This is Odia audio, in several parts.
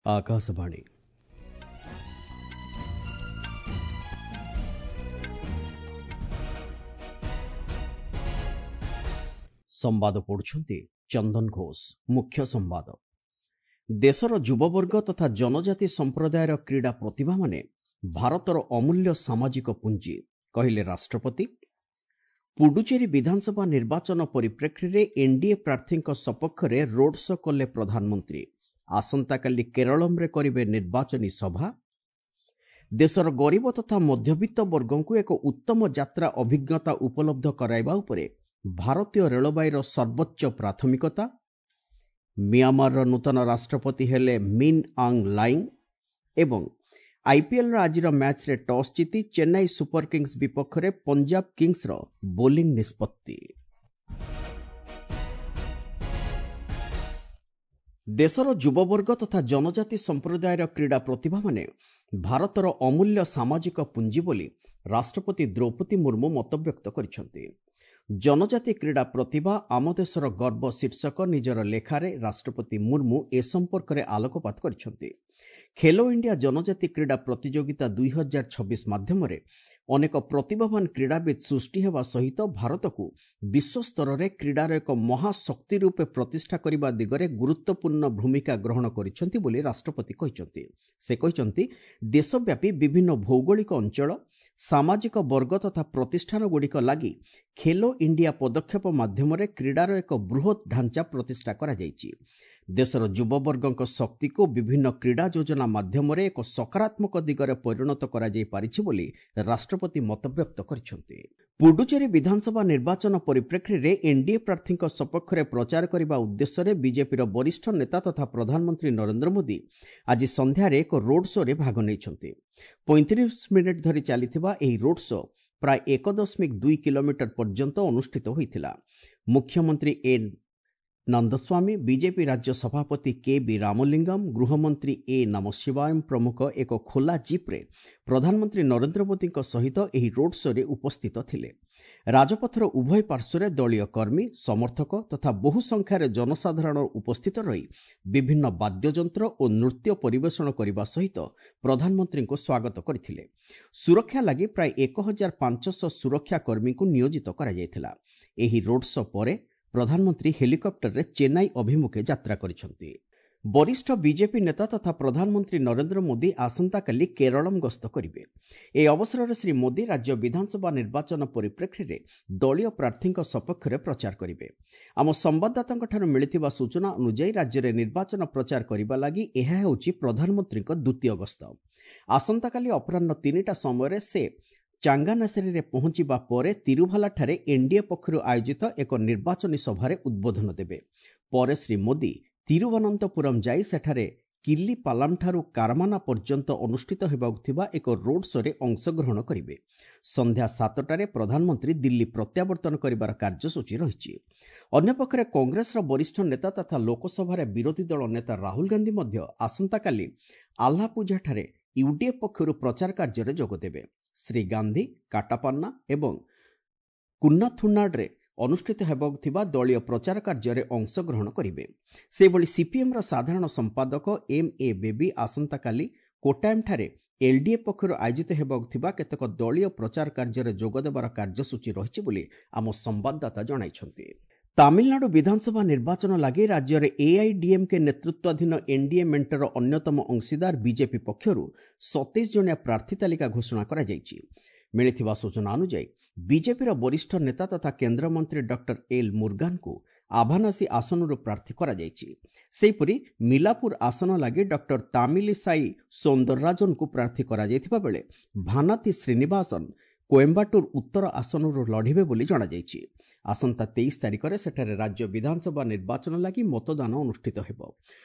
आकाशवाणी संवाद पढ़ुछंती चंदन घोष। मुख्य संवाद देशर युववर्ग तथा जनजाति संप्रदायर क्रीड़ा प्रतिभा माने भारतर अमूल्य सामाजिक पुंजी कहले राष्ट्रपति। पुडुचेरी विधानसभा निर्वाचन परिप्रेक्षी में एनडीए प्रार्थी सपक्ष में रोड शो कले प्रधानमंत्री। आसंताकाली केरलम रे करिवे निर्वाचनी सभा। देशर गरीब तथा मध्यवित्त वर्ग को एक उत्तम यात्रा अभिज्ञता उपलब्ध कराइबा उपरे भारतीय रेलबाईर सर्वोच्च प्राथमिकता। म्यांमार नूतन राष्ट्रपति हेले मिन आंग लाइंग एवं आईपीएल आजिर मैच रे टॉस जीति चेन्नई सुपर किंग्स विपक्ष में पंजाब किंग्स रो बोलिंग निष्पत्ति। देशर युववर्ग तथा जनजाति संप्रदायर क्रीड़ा प्रतिभा माने भारतर अमूल्य सामाजिक पुंजी बोली राष्ट्रपति द्रौपदी मुर्मू मतव्यक्त करिसेंति। जनजाति क्रीड़ा प्रतिभा आम देशर गर्व शीर्षक निजर लेखारे राष्ट्रपति मुर्मू ए संपर्क में आलोकपात करिसेंति। खेलो इंडिया जनजाति क्रीड़ा प्रतियोगिता 2026 माध्यम अनेक प्रतिभावान क्रीड़ाविद सृष्टि हेबा सहित भारत को विश्व स्तर में क्रीडार एक महाशक्ति रूपे प्रतिष्ठा करने दिगरे गुरुत्वपूर्ण भूमिका ग्रहण करिसेंति बोली राष्ट्रपति कहिसेंति। से कहिसेंति देशव्यापी विभिन्न भौगोलिक अंचल सामाजिक वर्ग तथा प्रतिष्ठान गुड़िक लगी खेलो इंडिया पदक्षेप माध्यम क्रीडार एक बृहत ढांचा प्रतिष्ठा करा जायछि। देशर युववर्गक शक्ति को विभिन्न क्रीड़ा योजना माध्यम एक सकारात्मक दिगरे परिणत करा जाय पारिछि बोली राष्ट्रपति मतव्यक्त करिसेंति। पुडुचेरी विधानसभा निर्वाचन परिप्रेक्षी में एनडीए प्रार्थी सपक्ष में प्रचार करने उद्देश्य बीजेपीर वरिष्ठ नेता तथा प्रधानमंत्री नरेंद्र मोदी आज संध्यारे एक रोड शो रे भाग नहीं। 35 मिनिट धरी चलिथिबा एही रोड शो प्राय 1.2 किलोमीटर पर्यंत अनुष्ठित होइथिला। मुख्यमंत्री एन नंदस्वामी, बीजेपी राज्य सभापति के बी रामलिंगम, गृहमंत्री ए नमशिवायम प्रमुख एक खोला जीप्रे प्रधानमंत्री नरेंद्र मोदी सहित एही रोड शो रे उपस्थित थिले। राजपथर उभय पार्श्वर दलीय कर्मी समर्थक तथा बहु संख्यार जनसाधारण उपस्थित रही विभिन्न वाद्ययंत्र और नृत्य परिवेषण करने सहित प्रधानमंत्री को स्वागत करथिले। सुरक्षा लगी प्राय 1500 सुरक्षा कर्मी को नियोजित करा जायथिला। एही रोड शो परे प्रधानमंत्री हेलिकॉप्टर रे चेन्नई अभिमुखे यात्रा करिसेंति। वरिष्ठ बीजेपी नेता तथा प्रधानमंत्री नरेंद्र मोदी आसंताकाली केरलम गस्त करिवे। ए अवसर में श्री मोदी राज्य विधानसभा निर्वाचन परिप्रेक्षी में दलीय प्रार्थी सपक्ष में प्रचार करिवे। आम संवाददाता मिलिथिबा सूचना अनुसार राज्य में निर्वाचन प्रचार करने लगी यह हेउछि प्रधानमंत्री द्वितीय गस्त। आसंताकाली अपराह्न 3टा समय से चांगानासेरी रे पहुंचीबा परे तिरुभाला ठारे एनडीए पक्षरु आयोजित एक निर्वाचनी सभारे उद्बोधन देबे। परे श्री मोदी तिरुवनंतपुरम जाई सेठारे किल्ली पालाम ठारू कारमाना पर्यंत अनुष्ठित हेबाकु थिबा एक रोड शो रे अंशग्रहण करिवे। संध्या 7टारे प्रधानमंत्री दिल्ली प्रत्यावर्तन करिबार कार्यसूची रहिछि। अन्य पक्षरे कांग्रेस वरिष्ठ नेता तथा लोकसभा विरोधी दल नेता राहुल गांधी मध्य आसंताकाली आल्हापुझा ठारे यूडीएफ पक्षरु प्रचार कार्य जोग देबे। श्री गांधी काटापान्ना एवं कुन्नाथुनाड्रे अनुष्ठित हेबाकु थिबा दलीय प्रचार कार्य अंशग्रहण करिवे। सेबोली सीपीएम साधारण संपादक एम ए बेबी आसंताकाली कोटायम ठारे एलडीएफ पक्षरु आयोजित हेबाकु थिबा केतेक दलीय प्रचार कार्य जोग देबार कार्यसूची रहिछि बोली आम संवाददाता जणाइछन्ति। तमिलनाडु विधानसभा निर्वाचन लगी राज्य में एआईडीएमके नेतृत्वाधीन एनडीए मेंटर अन्यतम अंशीदार बीजेपी पक्षरु 27 जनिया प्रार्थी तालिका घोषणा करा जायछि। मिलिथिबा सूचना अनुसार बीजेपी वरिष्ठ नेता तथा केंद्रमंत्री डॉक्टर एल मुरुगान को आभानासी आसनरु प्रार्थी करा जायछि। सेहिपरि मिलापुर आसन लगी डॉक्टर तामिलिसाई सौंदरराजन को प्रार्थी करा जायथिबा बेले भानाथी श्रीनिवासन कोयम्बाटूर उत्तर आसनरु लढ़िबे बोली जणा जायछि। आसंता 23 तारिख में सेठारे राज्य विधानसभा निर्वाचन लगी मतदान अनुष्ठित हेबो।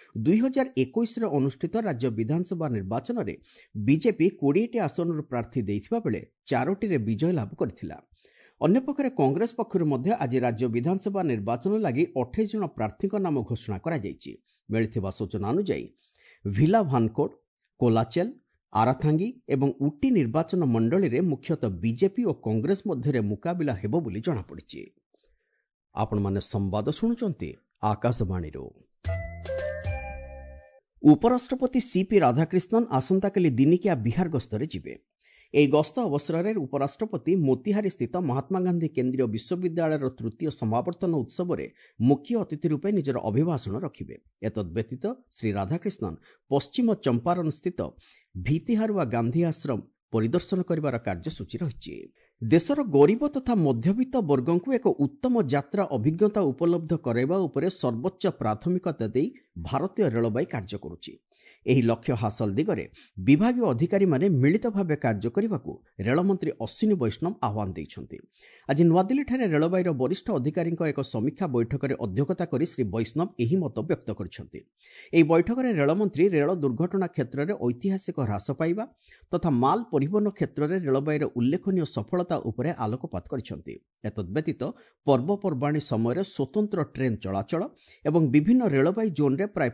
2021 रे अनुष्ठित राज्य विधानसभा निर्वाचन रे बीजेपी 20टी आसनरु प्रार्थी देइथिबा बेले 4टी रे विजय लाभ करथिला। अन्य पक्षरे कांग्रेस पक्षरु मध्य आज राज्य विधानसभा निर्वाचन लगी 28 जन प्रार्थी नाम घोषणा करा जायछि। मिलिथिबा सूचना अनुसार भिला भानकोड, कोलाचेल, आराथांगी एवं उटी निर्वाचन मंडली रे मुख्यतः बीजेपी और कांग्रेस मध्य मुकाबिला हेबो बोली जणा पड़िछि। आपण माने संवाद शुणुचंती आकाशवाणी रो। ଉପରାଷ୍ଟ୍ରପତି ସିପି ରାଧାକ୍ରିଷ୍ଣନ ଆସନ୍ତାକାଲି ଦିନିକିଆ ବିହାର ଗସ୍ତରେ ଯିବେ। ଏହି ଗସ୍ତ ଅବସରରେ ଉପରାଷ୍ଟ୍ରପତି ମୋତିହାରୀସ୍ଥିତ ମହାତ୍ମାଗାନ୍ଧୀ କେନ୍ଦ୍ରୀୟ ବିଶ୍ୱବିଦ୍ୟାଳୟର ତୃତୀୟ ସମାବର୍ତ୍ତନ ଉତ୍ସବରେ ମୁଖ୍ୟ ଅତିଥି ରୂପେ ନିଜର ଅଭିଭାଷଣ ରଖିବେ। ଏତଦ୍ବ୍ୟତୀତ ଶ୍ରୀ ରାଧାକ୍ରିଷ୍ଣନ ପଶ୍ଚିମ ଚମ୍ପାରଣସ୍ଥିତ ଭିତିହାରୁଆ ଗାନ୍ଧୀ ଆଶ୍ରମ ପରିଦର୍ଶନ କରିବାର କାର୍ଯ୍ୟସୂଚୀ ରହିଛି। ଦେଶର ଗରିବ ତଥା ମଧ୍ୟବିତ୍ତ ବର୍ଗଙ୍କୁ ଏକ ଉତ୍ତମ ଯାତ୍ରା ଅଭିଜ୍ଞତା ଉପଲବ୍ଧ କରାଇବା ଉପରେ ସର୍ବୋଚ୍ଚ ପ୍ରାଥମିକତା ଦେଇ ଭାରତୀୟ ରେଳବାଇ କାର୍ଯ୍ୟ କରୁଛି। ଏହି ଲକ୍ଷ୍ୟ ହାସଲ ଦିଗରେ ବିଭାଗୀୟ ଅଧିକାରୀମାନେ ମିଳିତ ଭାବେ କାର୍ଯ୍ୟ କରିବାକୁ ରେଳମନ୍ତ୍ରୀ ଅଶ୍ୱିନୀ ବୈଷ୍ଣବ ଆହ୍ୱାନ ଦେଇଛନ୍ତି। ଆଜି ନୂଆଦିଲ୍ଲୀଠାରେ ରେଳବାଇର ବରିଷ୍ଠ ଅଧିକାରୀଙ୍କ ଏକ ସମୀକ୍ଷା ବୈଠକରେ ଅଧ୍ୟକ୍ଷତା କରି ଶ୍ରୀ ବୈଷ୍ଣବ ଏହି ମତ ବ୍ୟକ୍ତ କରିଛନ୍ତି। ଏହି ବୈଠକରେ ରେଳମନ୍ତ୍ରୀ ରେଳ ଦୁର୍ଘଟଣା କ୍ଷେତ୍ରରେ ଐତିହାସିକ ହ୍ରାସ ପାଇବା ତଥା ମାଲ ପରିବହନ କ୍ଷେତ୍ରରେ ରେଳବାଇର ଉଲ୍ଲେଖନୀୟ ସଫଳତା ଉପରେ ଆଲୋକପାତ କରିଛନ୍ତି। ଏତଦ୍ବ୍ୟତୀତ ପର୍ବପର୍ବାଣୀ ସମୟରେ ସ୍ୱତନ୍ତ୍ର ଟ୍ରେନ୍ ଚଳାଚଳ ଏବଂ ବିଭିନ୍ନ ରେଳବାଇ ଜୋନ୍ରେ ପ୍ରାୟ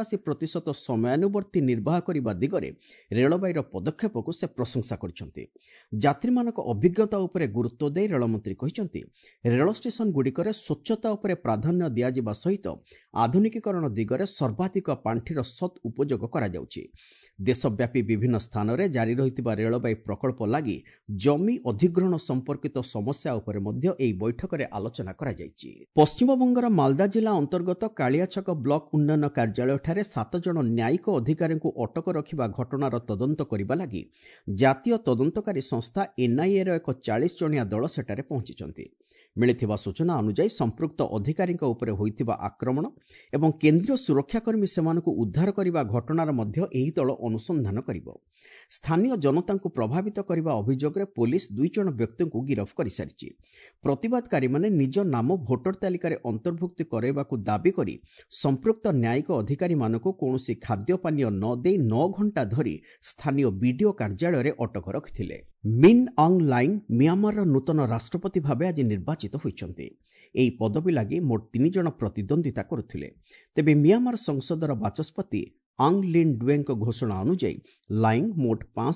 85% ସମୟାନୁବର୍ତ୍ତୀ ନିର୍ବାହ କରିବା ଦିଗରେ ରେଳବାଇର ପଦକ୍ଷେପକୁ ସେ ପ୍ରଶଂସା କରିଛନ୍ତି। ଯାତ୍ରୀମାନଙ୍କ ଅଭିଜ୍ଞତା ଉପରେ ଗୁରୁତ୍ୱ ଦେଇ ରେଳମନ୍ତ୍ରୀ କହିଛନ୍ତି, ରେଳ ଷ୍ଟେସନଗୁଡ଼ିକରେ ସ୍ୱଚ୍ଛତା ଉପରେ ପ୍ରାଧାନ୍ୟ ଦିଆଯିବା ସହିତ ଆଧୁନିକୀକରଣ ଦିଗରେ ସର୍ବାଧିକ ପାଣ୍ଠିର ସତ୍ ଉପଯୋଗ କରାଯାଉଛି। ଦେଶବ୍ୟାପୀ ବିଭିନ୍ନ ସ୍ଥାନରେ ଜାରି ରହିଥିବା ରେଳବାଇ ପ୍ରକଳ୍ପ ଲାଗି ଜମି ଅଧିଗ୍ରହଣ ସମ୍ପର୍କିତ ସମସ୍ୟା ଉପରେ ମଧ୍ୟ ଏହି ବୈଠକରେ ଆଲୋଚନା କରାଯାଇଛି। ପଶ୍ଚିମବଙ୍ଗର ମାଲଦା ଜିଲ୍ଲା ଅନ୍ତର୍ଗତ କାଳିଆଛକ ବ୍ଲକ ଉନ୍ନୟନ କାର୍ଯ୍ୟାଳୟଠାରେ 7 ଜଣ ନ୍ୟାୟିକ ଅଧିକାରୀଙ୍କୁ ଅଟକ ରଖିବା ଘଟଣାର ତଦନ୍ତ କରିବା ଲାଗି ଜାତୀୟ ତଦନ୍ତକାରୀ ସଂସ୍ଥା ଏନ୍ଆଇଏର ଏକ 40 ଜଣିଆ ଦଳ ସେଠାରେ ପହଞ୍ଚିଛନ୍ତି। ମିଳିଥିବା ସୂଚନା ଅନୁଯାୟୀ ସମ୍ପୃକ୍ତ ଅଧିକାରୀଙ୍କ ଉପରେ ହୋଇଥିବା ଆକ୍ରମଣ ଏବଂ କେନ୍ଦ୍ରୀୟ ସୁରକ୍ଷାକର୍ମୀ ସେମାନଙ୍କୁ ଉଦ୍ଧାର କରିବା ଘଟଣାର ମଧ୍ୟ ଏହି ଦଳ ଅନୁସନ୍ଧାନ କରିବ। ସ୍ଥାନୀୟ ଜନତାଙ୍କୁ ପ୍ରଭାବିତ କରିବା ଅଭିଯୋଗରେ ପୋଲିସ 2 ଜଣ ବ୍ୟକ୍ତିଙ୍କୁ ଗିରଫ କରିସାରିଛି। ପ୍ରତିବାଦକାରୀମାନେ ନିଜ ନାମ ଭୋଟର ତାଲିକାରେ ଅନ୍ତର୍ଭୁକ୍ତି କରାଇବାକୁ ଦାବି କରି ସମ୍ପୃକ୍ତ ନ୍ୟାୟିକ ଅଧିକାରୀମାନଙ୍କୁ କୌଣସି ଖାଦ୍ୟପାନୀୟ ନ ଦେଇ 9 ଘଣ୍ଟା ଧରି ସ୍ଥାନୀୟ ବିଡିଓ କାର୍ଯ୍ୟାଳୟରେ ଅଟକ ରଖିଥିଲେ। ମିନ୍ ଅଙ୍ଗ ଲାଇଙ୍ଗ ମିଆଁମାରର ନୂତନ ରାଷ୍ଟ୍ରପତି ଭାବେ ଆଜି ନିର୍ବାଚିତ ହୋଇଛନ୍ତି। ଏହି ପଦବୀ ଲାଗି ମୋଟ 3 ଜଣ ପ୍ରତିଦ୍ୱନ୍ଦିତା କରୁଥିଲେ। ତେବେ ମିଆଁମାର ସଂସଦର ବାଚସ୍ପତି ଆଙ୍ଗ ଲିନ୍ ଡୁଏଙ୍କ ଘୋଷଣା ଅନୁଯାୟୀ ଲାଇଙ୍ଗ ମୋଟ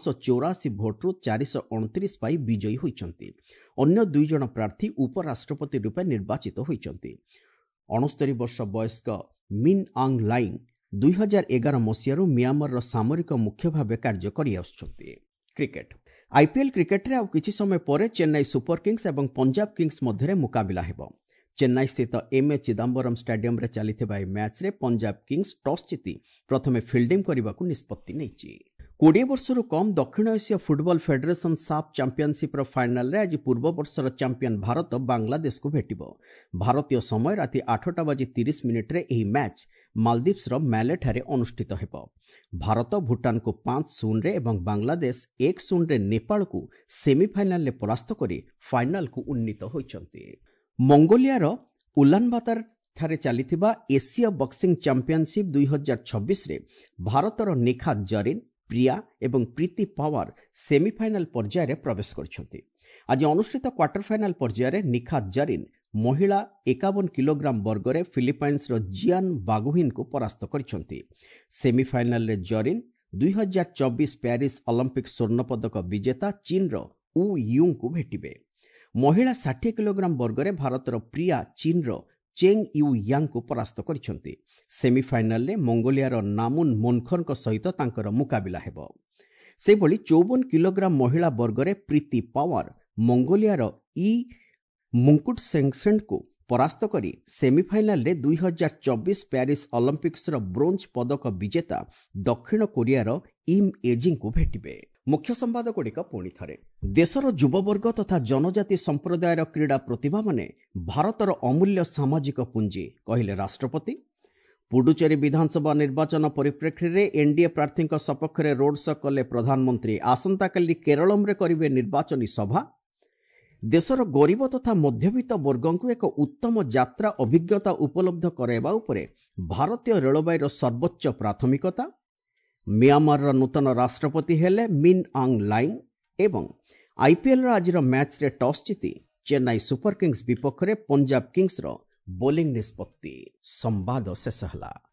584 ଭୋଟରୁ 429 ପାଇ ବିଜୟୀ ହୋଇଛନ୍ତି। ଅନ୍ୟ 2 ଜଣ ପ୍ରାର୍ଥୀ ଉପରାଷ୍ଟ୍ରପତି ରୂପେ ନିର୍ବାଚିତ ହୋଇଛନ୍ତି। 69 ବର୍ଷ ବୟସ୍କ ମିନ୍ ଅଙ୍ଗ ଲାଇଙ୍ଗ 2011 ମସିହାରୁ ମିଆଁମାରର ସାମରିକ ମୁଖ୍ୟ ଭାବେ କାର୍ଯ୍ୟ କରିଆସୁଛନ୍ତି। କ୍ରିକେଟ ଆଇପିଏଲ୍ କ୍ରିକେଟରେ ଆଉ କିଛି ସମୟ ପରେ ଚେନ୍ନାଇ ସୁପର କିଙ୍ଗସ୍ ଏବଂ ପଞ୍ଜାବ କିଙ୍ଗସ୍ ମଧ୍ୟରେ ମୁକାବିଲା ହେବ। ଚେନ୍ନାଇ ସ୍ଥିତ ଏମ୍ଏ ଚିଦାମ୍ବରମ୍ ଷ୍ଟାଡିୟମରେ ଚାଲିଥିବା ଏହି ମ୍ୟାଚ୍ରେ ପଞ୍ଜାବ କିଙ୍ଗସ୍ ଟସ୍ ଜିତି ପ୍ରଥମେ ଫିଲ୍ଡିଂ କରିବାକୁ ନିଷ୍ପତ୍ତି ନେଇଛି। 20 ବର୍ଷରୁ କମ୍ ଦକ୍ଷିଣ ଏସୀୟ ଫୁଟବଲ ଫେଡେରେସନ ସାଫ୍ ଚାମ୍ପିୟନସିପ୍ର ଫାଇନାଲରେ ଆଜି ପୂର୍ବବର୍ଷର ଚାମ୍ପିୟନ ଭାରତ ବାଂଲାଦେଶକୁ ଭେଟିବ। ଭାରତୀୟ ସମୟ ରାତି 8:30ରେ ଏହି ମ୍ୟାଚ୍ ମାଲଦୀପ୍ସର ମାଲେଠାରେ ଅନୁଷ୍ଠିତ ହେବ। ଭାରତ ଭୁଟାନକୁ 5-0 ଏବଂ ବାଂଲାଦେଶ 1-0ରେ ନେପାଳକୁ ସେମିଫାଇନାଲରେ ପରାସ୍ତ କରି ଫାଇନାଲକୁ ଉନ୍ନୀତ ହୋଇଛନ୍ତି। ମଙ୍ଗୋଲିଆର ଉଲାନବାତରଠାରେ ଚାଲିଥିବା ଏସୀୟ ବକ୍ସିଂ ଚାମ୍ପିୟନସିପ୍ 2026ରେ ଭାରତର ନିଖାତ ଜରିନ୍, ପ୍ରିୟା ଏବଂ ପ୍ରୀତି ପାୱାର ସେମିଫାଇନାଲ ପର୍ଯ୍ୟାୟରେ ପ୍ରବେଶ କରିଛନ୍ତି। ଆଜି ଅନୁଷ୍ଠିତ କ୍ୱାର୍ଟର ଫାଇନାଲ ପର୍ଯ୍ୟାୟରେ ନିଖାତ ଜରିନ୍ ମହିଳା 51 କିଲୋଗ୍ରାମ ବର୍ଗରେ ଫିଲିପାଇନ୍ସର ଜିଆନ୍ ବାଗୁହିନଙ୍କୁ ପରାସ୍ତ କରିଛନ୍ତି। ସେମିଫାଇନାଲରେ ଜରିନ୍ 2024 ପ୍ୟାରିସ୍ ଅଲିମ୍ପିକ୍ ସ୍ୱର୍ଣ୍ଣପଦକ ବିଜେତା ଚୀନର ଉ ୟୁଙ୍କୁ ଭେଟିବେ। ମହିଳା 60 କିଲୋଗ୍ରାମ ବର୍ଗରେ ଭାରତର ପ୍ରିୟା ଚୀନର ଚେଙ୍ଗ ୟୁ ୟାଙ୍କୁ ପରାସ୍ତ କରିଛନ୍ତି। ସେମିଫାଇନାଲରେ ମଙ୍ଗୋଲିଆର ନାମୁନ ମୋନଖରଙ୍କ ସହିତ ତାଙ୍କର ମୁକାବିଲା ହେବ। ସେହିଭଳି 54 କିଲୋଗ୍ରାମ ମହିଳା ବର୍ଗରେ ପ୍ରୀତି ପାୱାର ମଙ୍ଗୋଲିଆର ଇ ମୁଙ୍କୁଟସେଙ୍ଗସେନ୍ଙ୍କୁ ପରାସ୍ତ କରି ସେମିଫାଇନାଲରେ 2024 ପ୍ୟାରିସ୍ ଅଲିମ୍ପିକ୍ସର ବ୍ରୋଞ୍ଜ ପଦକ ବିଜେତା ଦକ୍ଷିଣ କୋରିଆର ଇମ୍ ଏଜିଙ୍କୁ ଭେଟିବେ। ମୁଖ୍ୟ ସମ୍ବାଦଗୁଡ଼ିକ ପୁଣି ଥରେ। ଦେଶର ଯୁବବର୍ଗ ତଥା ଜନଜାତି ସମ୍ପ୍ରଦାୟର କ୍ରୀଡ଼ା ପ୍ରତିଭାମାନେ ଭାରତର ଅମୂଲ୍ୟ ସାମାଜିକ ପୁଞ୍ଜି, କହିଲେ ରାଷ୍ଟ୍ରପତି। ପୁଡୁଚେରୀ ବିଧାନସଭା ନିର୍ବାଚନ ପରିପ୍ରେକ୍ଷୀରେ ଏନ୍ଡିଏ ପ୍ରାର୍ଥୀଙ୍କ ସପକ୍ଷରେ ରୋଡ୍ ଶୋ କଲେ ପ୍ରଧାନମନ୍ତ୍ରୀ। ଆସନ୍ତାକାଲି କେରଳମରେ କରିବେ ନିର୍ବାଚନୀ ସଭା। ଦେଶର ଗରିବ ତଥା ମଧ୍ୟବିତ୍ତ ବର୍ଗଙ୍କୁ ଏକ ଉତ୍ତମ ଯାତ୍ରା ଅଭିଜ୍ଞତା ଉପଲବ୍ଧ କରାଇବା ଉପରେ ଭାରତୀୟ ରେଳବାଇର ସର୍ବୋଚ୍ଚ ପ୍ରାଥମିକତା। ମିଆଁମାରର ନୂତନ ରାଷ୍ଟ୍ରପତି ହେଲେ ମିନ୍ ଅଙ୍ଗ ଲାଇଙ୍ଗ ଏବଂ ଆଇପିଏଲ୍ର ଆଜିର ମ୍ୟାଚ୍ରେ ଟସ୍ ଜିତି ଚେନ୍ନାଇ ସୁପର କିଙ୍ଗସ୍ ବିପକ୍ଷରେ ପଞ୍ଜାବ କିଙ୍ଗସ୍ର ବୋଲିଂ ନିଷ୍ପତ୍ତି। ସମ୍ବାଦ ଶେଷ ହେଲା।